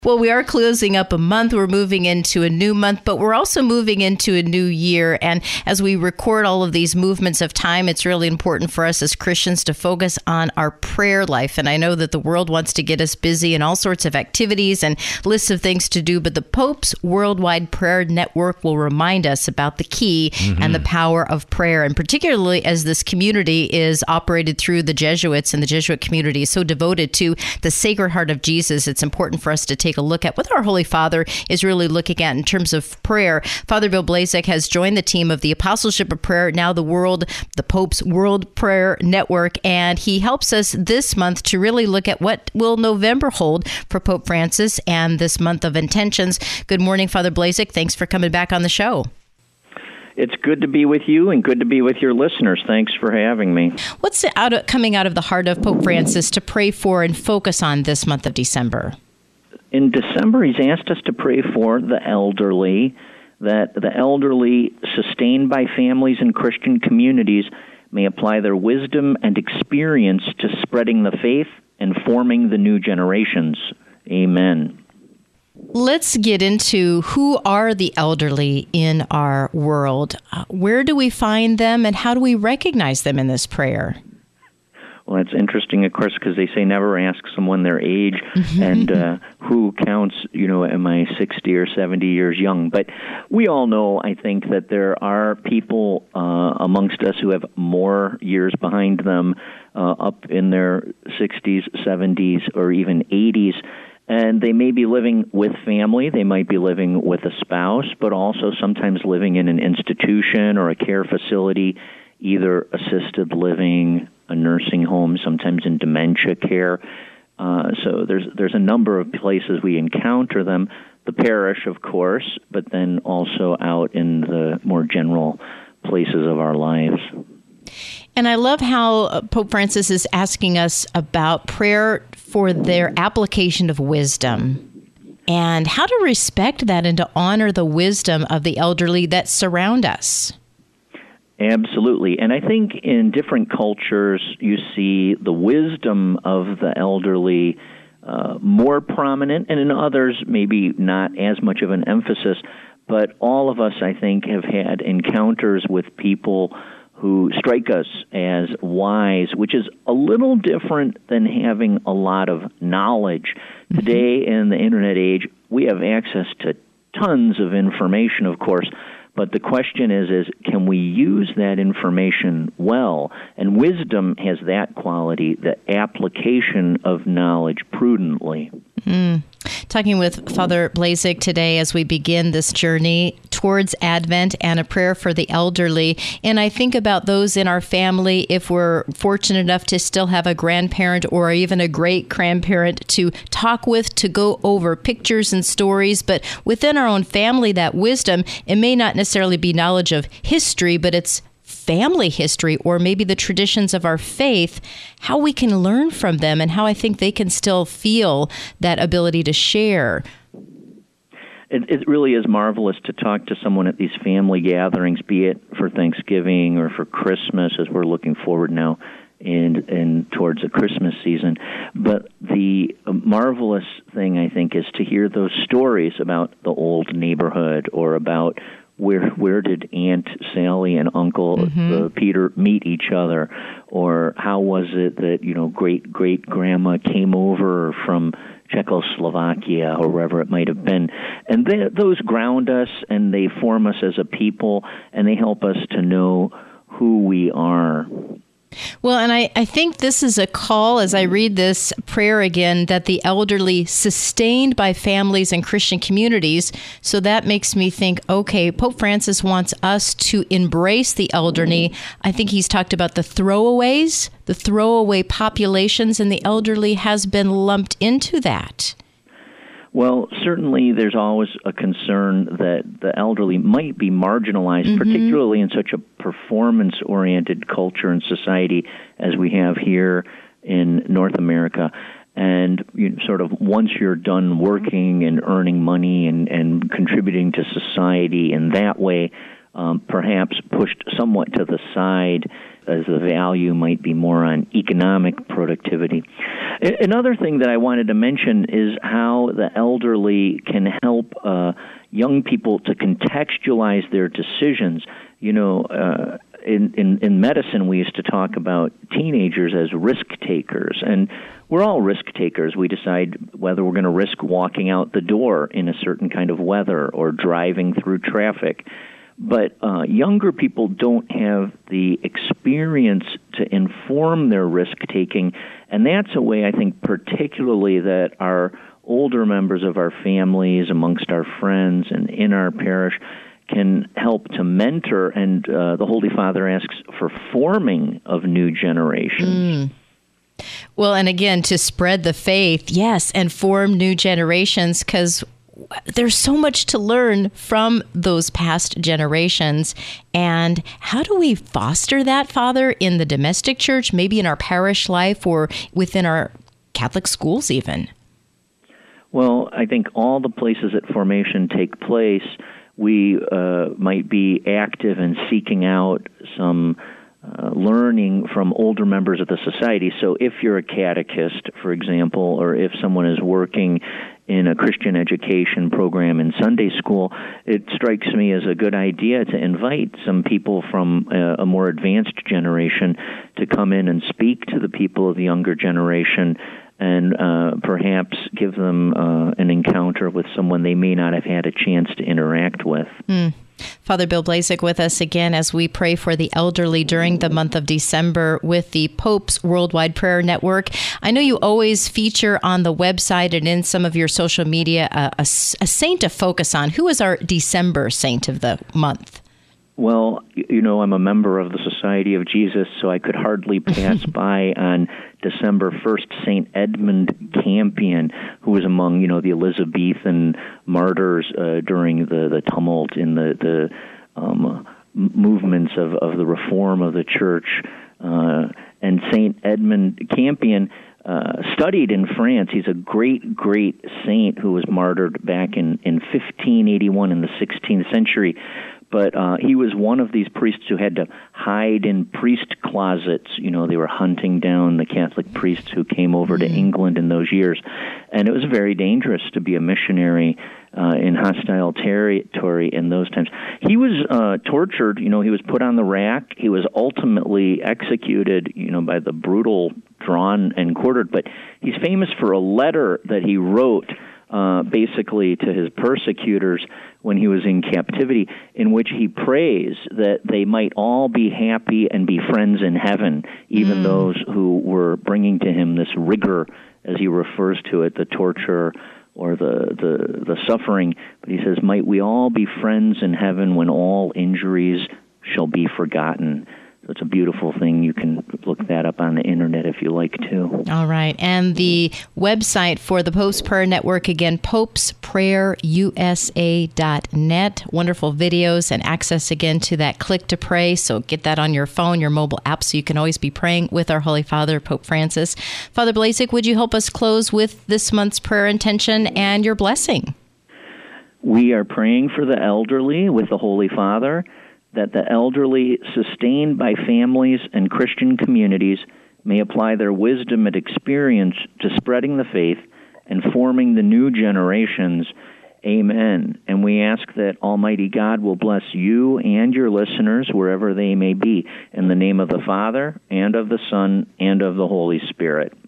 Well, we are closing up a month. We're moving into a new month, but we're also moving into a new year. And as we record all of these movements of time, it's really important for us as Christians to focus on our prayer life. And I know that the world wants to get us busy in all sorts of activities and lists of things to do, but the Pope's Worldwide Prayer Network will remind us about the key and the power of prayer. And particularly as this community is operated through the Jesuits, and the Jesuit community is so devoted to the Sacred Heart of Jesus, it's important for us to take a look at what our Holy Father is really looking at in terms of prayer. Father Bill Blazek has joined the team of the Apostleship of Prayer, now the Pope's World Prayer Network, and he helps us this month to really look at what will November hold for Pope Francis and this month of intentions. Good morning, Father Blazek. Thanks for coming back on the show. It's good to be with you and good to be with your listeners. Thanks for having me. What's coming out of the heart of Pope Francis to pray for and focus on this month of December? In December, he's asked us to pray for the elderly, that the elderly, sustained by families and Christian communities, may apply their wisdom and experience to spreading the faith and forming the new generations. Amen. Let's get into who are the elderly in our world. Where do we find them, and how do we recognize them in this prayer? Well, that's interesting, of course, because they say never ask someone their age and who counts, am I 60 or 70 years young? But we all know, I think, that there are people amongst us who have more years behind them, up in their 60s, 70s, or even 80s. And they may be living with family, they might be living with a spouse, but also sometimes living in an institution or a care facility, either assisted living, a nursing home, sometimes in dementia care. So there's a number of places we encounter them. The parish, of course, but then also out in the more general places of our lives. And I love how Pope Francis is asking us about prayer for their application of wisdom and how to respect that and to honor the wisdom of the elderly that surround us. Absolutely. And I think in different cultures, you see the wisdom of the elderly more prominent, and in others, maybe not as much of an emphasis. But all of us, I think, have had encounters with people who strike us as wise, which is a little different than having a lot of knowledge. Today, in the Internet age, we have access to tons of information, of course, but the question is can we use that information well? And wisdom has that quality, the application of knowledge prudently. Talking with Father Blazek today as we begin this journey towards Advent and a prayer for the elderly. And I think about those in our family, if we're fortunate enough to still have a grandparent or even a great-grandparent to talk with, to go over pictures and stories. But within our own family, that wisdom, it may not necessarily be knowledge of history, but it's family history or maybe the traditions of our faith, how we can learn from them and how I think they can still feel that ability to share. It really is marvelous to talk to someone at these family gatherings, be it for Thanksgiving or for Christmas, as we're looking forward now and towards the Christmas season. But the marvelous thing, I think, is to hear those stories about the old neighborhood or about where did Aunt Sally and Uncle Peter meet each other, or how was it that great-great-grandma came over from Czechoslovakia or wherever it might have been. And those ground us and they form us as a people and they help us to know who we are. Well, and I think this is a call, as I read this prayer again, that the elderly sustained by families and Christian communities. So that makes me think, okay, Pope Francis wants us to embrace the elderly. I think he's talked about the throwaways, the throwaway populations, and the elderly has been lumped into that. Well, certainly there's always a concern that the elderly might be marginalized, particularly in such a performance-oriented culture and society as we have here in North America. And once you're done working and earning money and contributing to society in that way, perhaps pushed somewhat to the side as the value might be more on economic productivity. Another thing that I wanted to mention is how the elderly can help young people to contextualize their decisions. In medicine, we used to talk about teenagers as risk takers, and we're all risk takers. We decide whether we're going to risk walking out the door in a certain kind of weather or driving through traffic. But younger people don't have the experience to inform their risk-taking, and that's a way, I think, particularly that our older members of our families, amongst our friends, and in our parish can help to mentor, and the Holy Father asks for forming of new generations. Well, and again, to spread the faith, yes, and form new generations, because there's so much to learn from those past generations. And how do we foster that, Father, in the domestic church, maybe in our parish life or within our Catholic schools even? Well, I think all the places that formation take place, we might be active in seeking out some learning from older members of the society. So if you're a catechist, for example, or if someone is working in a Christian education program in Sunday school, it strikes me as a good idea to invite some people from a more advanced generation to come in and speak to the people of the younger generation and perhaps give them an encounter with someone they may not have had a chance to interact with. Father Bill Blazek with us again as we pray for the elderly during the month of December with the Pope's Worldwide Prayer Network. I know you always feature on the website and in some of your social media a saint to focus on. Who is our December saint of the month? Well, I'm a member of the Society of Jesus, so I could hardly pass by on December 1st St. Edmund Campion, who was among, the Elizabethan martyrs during the tumult in the movements of the reform of the Church. And St. Edmund Campion studied in France. He's a great, great saint who was martyred back in 1581 in the 16th century. But he was one of these priests who had to hide in priest closets. They were hunting down the Catholic priests who came over to England in those years. And it was very dangerous to be a missionary in hostile territory in those times. He was tortured. He was put on the rack. He was ultimately executed, by the brutal drawn and quartered. But he's famous for a letter that he wrote basically to his persecutors when he was in captivity, in which he prays that they might all be happy and be friends in heaven, even those who were bringing to him this rigor, as he refers to it, the torture or the suffering. But he says, might we all be friends in heaven when all injuries shall be forgotten. So it's a beautiful thing. You can look that up on the internet if you like to. All right. And the website for the Pope's Prayer Network, again, popesprayerusa.net. Wonderful videos and access again to that Click to Pray. So get that on your phone, your mobile app, so you can always be praying with our Holy Father, Pope Francis. Father Blazek, would you help us close with this month's prayer intention and your blessing? We are praying for the elderly with the Holy Father, that the elderly, sustained by families and Christian communities, may apply their wisdom and experience to spreading the faith and forming the new generations. Amen. And we ask that Almighty God will bless you and your listeners wherever they may be, in the name of the Father, and of the Son, and of the Holy Spirit.